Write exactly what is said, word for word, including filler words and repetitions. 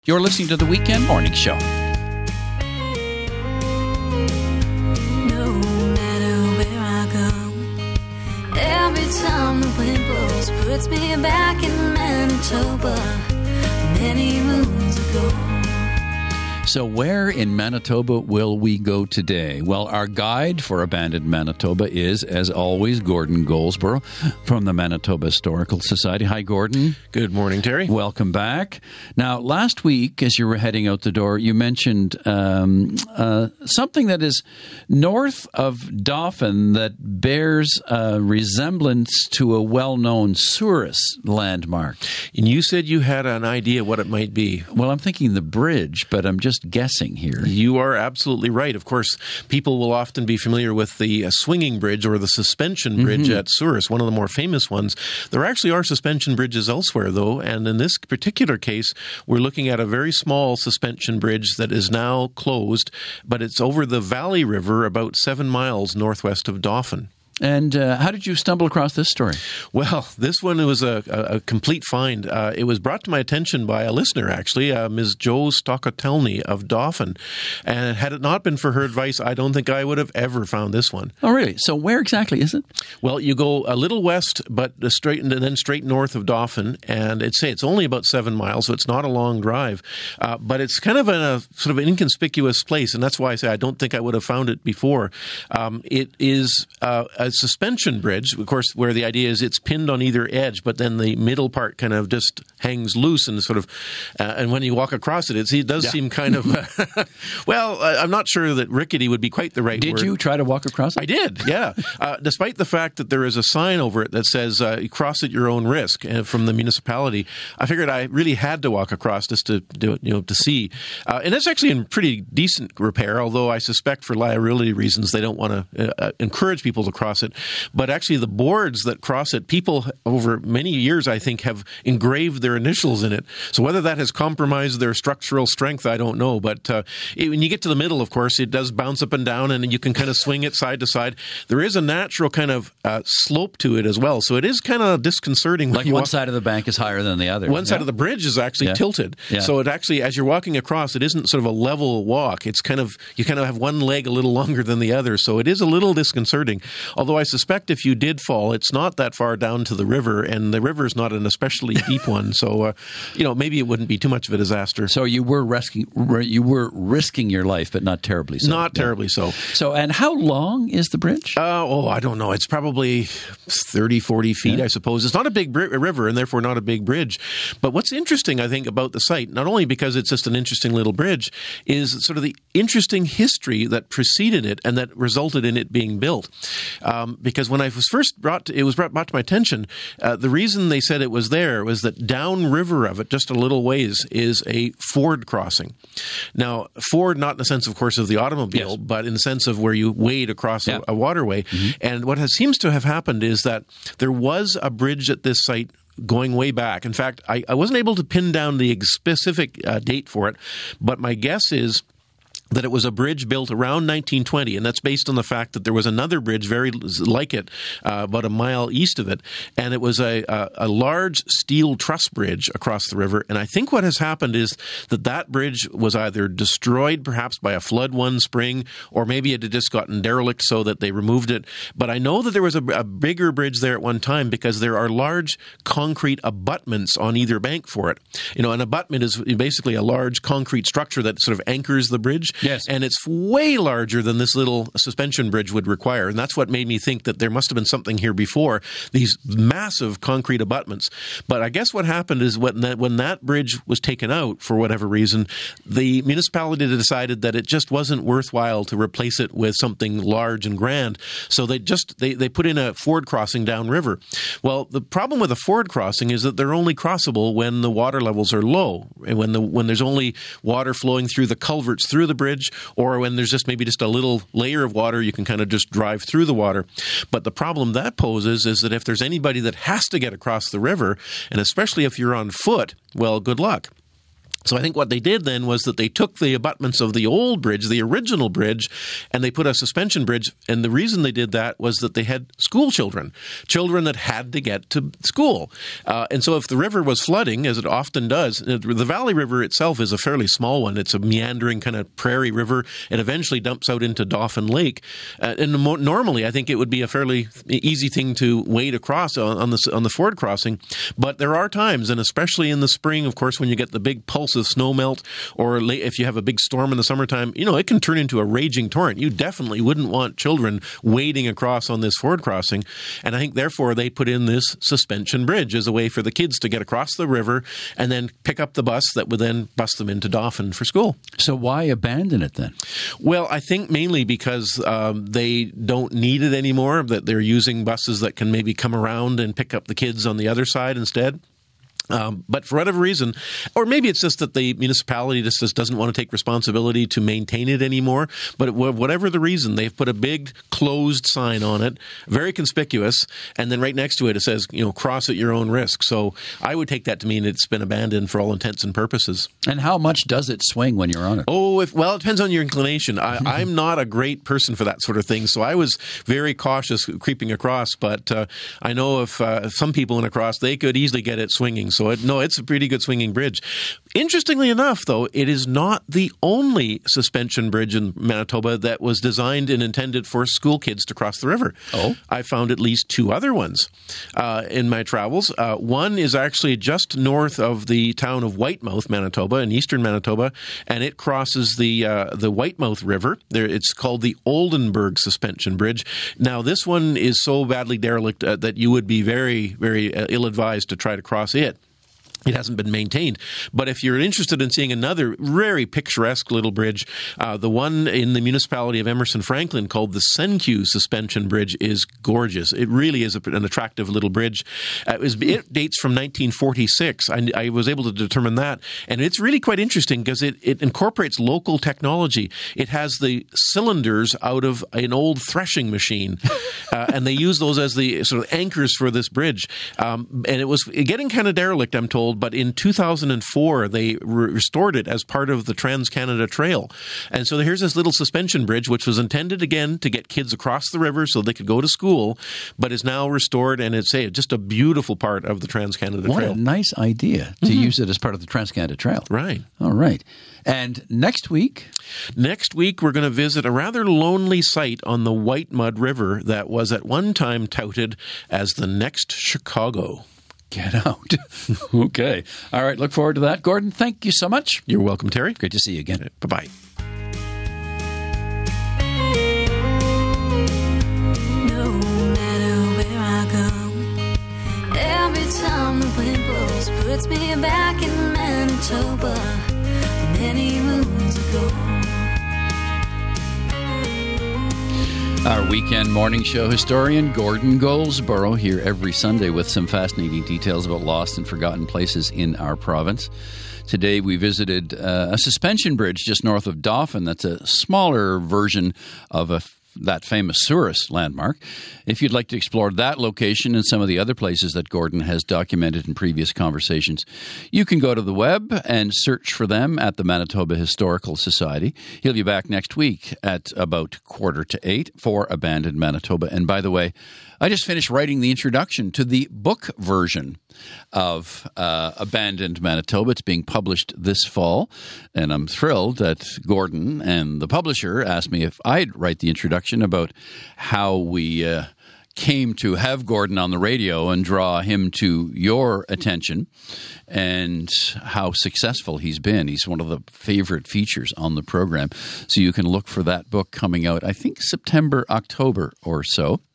You're listening to the Weekend Morning Show. No matter where I go, every time the wind blows, puts me back in Manitoba, many moons ago. So where in Manitoba will we go today? Well, our guide for abandoned Manitoba is, as always, Gordon Goldsborough from the Manitoba Historical Society. Hi, Gordon. Good morning, Terry. Welcome back. Now, last week, as you were heading out the door, you mentioned um, uh, something that is north of Dauphin that bears a resemblance to a well-known Souris landmark. And you said you had an idea what it might be. Well, I'm thinking the bridge, but I'm just guessing here. You are absolutely right. Of course, people will often be familiar with the uh, swinging bridge or the suspension bridge mm-hmm. at Souris, one of the more famous ones. There actually are suspension bridges elsewhere, though, and in this particular case, we're looking at a very small suspension bridge that is now closed, but it's over the Valley River about seven miles northwest of Dauphin. And uh, how did you stumble across this story? Well, this one was a, a, a complete find. Uh, it was brought to my attention by a listener, actually, uh, Miz Jo Stokotelny of Dauphin. And had it not been for her advice, I don't think I would have ever found this one. Oh, really? So where exactly is it? Well, you go a little west, but straight and then straight north of Dauphin. And it's say it's only about seven miles, so it's not a long drive. Uh, but it's kind of in a sort of an inconspicuous place, and that's why I say I don't think I would have found it before. Um, it is uh, a suspension bridge, of course, where the idea is it's pinned on either edge, but then the middle part kind of just hangs loose and sort of, uh, and when you walk across it, it's, it does yeah. seem kind of, uh, well, I'm not sure that rickety would be quite the right did word. Did you try to walk across it? I did, yeah. uh, despite the fact that there is a sign over it that says, uh, cross at your own risk uh, from the municipality, I figured I really had to walk across just to do it, you know, to see. Uh, and it's actually in pretty decent repair, although I suspect for liability reasons they don't want to uh, encourage people to cross it. But actually the boards that cross it, people over many years, I think, have engraved their initials in it. So whether that has compromised their structural strength, I don't know. But uh, it, when you get to the middle, of course, it does bounce up and down, and you can kind of swing it side to side. There is a natural kind of uh, slope to it as well. So it is kind of disconcerting. Like one walk. Side of the bank is higher than the other. One side yeah. of the bridge is actually yeah. tilted. Yeah. So it actually, as you're walking across, it isn't sort of a level walk. It's kind of, you kind of have one leg a little longer than the other. So it is a little disconcerting. Although I suspect if you did fall, it's not that far down to the river, and the river is not an especially deep one. So, uh, you know, maybe it wouldn't be too much of a disaster. So you were risking, you were risking your life, but not terribly so. Not terribly no. so. So, and how long is the bridge? Uh, oh, I don't know. It's probably thirty, forty feet, yeah. I suppose. It's not a big br- river, and therefore not a big bridge. But what's interesting, I think, about the site, not only because it's just an interesting little bridge, is sort of the interesting history that preceded it and that resulted in it being built. Um, because when I was first brought to, it was brought, brought to my attention, uh, the reason they said it was there was that downriver of it, just a little ways, is a ford crossing. Now, ford not in the sense, of course, of the automobile, yes. but in the sense of where you wade across yeah. a, a waterway. Mm-hmm. And what has, seems to have happened is that there was a bridge at this site going way back. In fact, I, I wasn't able to pin down the specific uh, date for it, but my guess is that it was a bridge built around nineteen twenty, and that's based on the fact that there was another bridge very like it, uh, about a mile east of it, and it was a, a, a large steel truss bridge across the river. And I think what has happened is that that bridge was either destroyed perhaps by a flood one spring, or maybe it had just gotten derelict so that they removed it. But I know that there was a, a bigger bridge there at one time because there are large concrete abutments on either bank for it. You know, an abutment is basically a large concrete structure that sort of anchors the bridge. Yes. And it's way larger than this little suspension bridge would require. And that's what made me think that there must have been something here before, these massive concrete abutments. But I guess what happened is when that, when that bridge was taken out, for whatever reason, the municipality decided that it just wasn't worthwhile to replace it with something large and grand. So they just they, they put in a ford crossing downriver. Well, the problem with a ford crossing is that they're only crossable when the water levels are low, and when the when there's only water flowing through the culverts through the bridge, or when there's just maybe just a little layer of water, you can kind of just drive through the water. But the problem that poses is that if there's anybody that has to get across the river, and especially if you're on foot, well, good luck. So I think what they did then was that they took the abutments of the old bridge, the original bridge, and they put a suspension bridge. And the reason they did that was that they had school children, children that had to get to school. Uh, and so if the river was flooding, as it often does, the Valley River itself is a fairly small one. It's a meandering kind of prairie river. It eventually dumps out into Dauphin Lake. Uh, and mo- normally I think it would be a fairly easy thing to wade across on, on, the, on the ford crossing. But there are times, and especially in the spring, of course, when you get the big pulse of snow melt, or if you have a big storm in the summertime, you know, it can turn into a raging torrent. You definitely wouldn't want children wading across on this ford crossing. And I think, therefore, they put in this suspension bridge as a way for the kids to get across the river and then pick up the bus that would then bus them into Dauphin for school. So why abandon it then? Well, I think mainly because um, they don't need it anymore, that they're using buses that can maybe come around and pick up the kids on the other side instead. Um, but for whatever reason, or maybe it's just that the municipality just, just doesn't want to take responsibility to maintain it anymore. But whatever the reason, they've put a big closed sign on it, very conspicuous, and then right next to it it says, you know, cross at your own risk. So I would take that to mean it's been abandoned for all intents and purposes. And how much does it swing when you're on it? Oh, if, well, it depends on your inclination. I, I'm not a great person for that sort of thing, so I was very cautious creeping across. But uh, I know if uh, some people went across, they could easily get it swinging. So it, no, it's a pretty good swinging bridge. Interestingly enough, though, it is not the only suspension bridge in Manitoba that was designed and intended for school kids to cross the river. Oh. I found at least two other ones uh, in my travels. Uh, one is actually just north of the town of Whitemouth, Manitoba, in eastern Manitoba, and it crosses the uh, the Whitemouth River. There, it's called the Oldenburg Suspension Bridge. Now, this one is so badly derelict uh, that you would be very, very uh, ill-advised to try to cross it. It hasn't been maintained. But if you're interested in seeing another very picturesque little bridge, uh, the one in the municipality of Emerson Franklin called the Senku Suspension Bridge is gorgeous. It really is a, an attractive little bridge. Uh, it, was, it dates from nineteen forty-six. I, I was able to determine that. And it's really quite interesting because it, it incorporates local technology. It has the cylinders out of an old threshing machine. uh, and they use those as the sort of anchors for this bridge. Um, and it was getting kind of derelict, I'm told. But in two thousand four, they re- restored it as part of the Trans-Canada Trail. And so here's this little suspension bridge, which was intended, again, to get kids across the river so they could go to school, but is now restored, and it's a, just a beautiful part of the Trans-Canada what Trail. What a nice idea to mm-hmm. use it as part of the Trans-Canada Trail. Right. All right. And next week? Next week, we're going to visit a rather lonely site on the Whitemud River that was at one time touted as the next Chicago. Get out. Okay. All right. Look forward to that. Gordon, thank you so much. You're welcome, Terry. Good to see you again. Bye-bye. No matter where I go, every time the wind blows puts me back in Manitoba many moons ago. Our weekend morning show historian, Gordon Goldsboro, here every Sunday with some fascinating details about lost and forgotten places in our province. Today we visited uh, a suspension bridge just north of Dauphin. That's a smaller version of a that famous Souris landmark. If you'd like to explore that location and some of the other places that Gordon has documented in previous conversations, you can go to the web and search for them at the Manitoba Historical Society. He'll be back next week at about quarter to eight for Abandoned Manitoba. And by the way, I just finished writing the introduction to the book version of uh, Abandoned Manitoba. It's being published this fall, and I'm thrilled that Gordon and the publisher asked me if I'd write the introduction about how we uh, came to have Gordon on the radio and draw him to your attention and how successful he's been. He's one of the favorite features on the program. So you can look for that book coming out, I think, September, October or so.